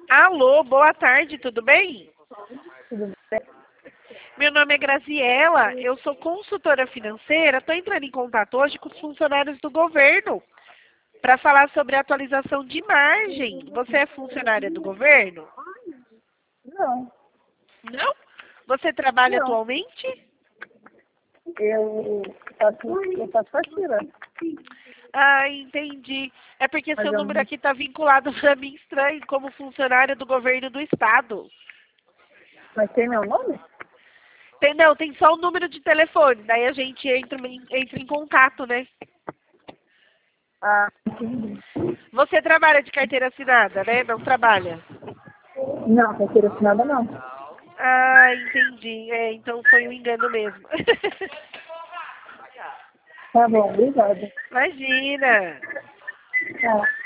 Alô, boa tarde, tudo bem? Tudo bem? Meu nome é Graziela, eu sou consultora financeira, estou entrando em contato hoje com os funcionários do governo para falar sobre a atualização de margem. Você é funcionária do governo? Não, Não? Você trabalha não. atualmente? Eu faço faxina. Ah, entendi. É porque Mas seu eu número não. aqui está vinculado para mim estranho como funcionária do governo do estado. Mas tem meu nome? Entendeu? Tem só o número de telefone, daí a gente entra em contato, né? Ah, entendi. Você trabalha de carteira assinada, né? Não trabalha? Não, carteira assinada não. Ah, entendi. É, então foi um engano mesmo. Tá bom, obrigada. Imagina. Tá.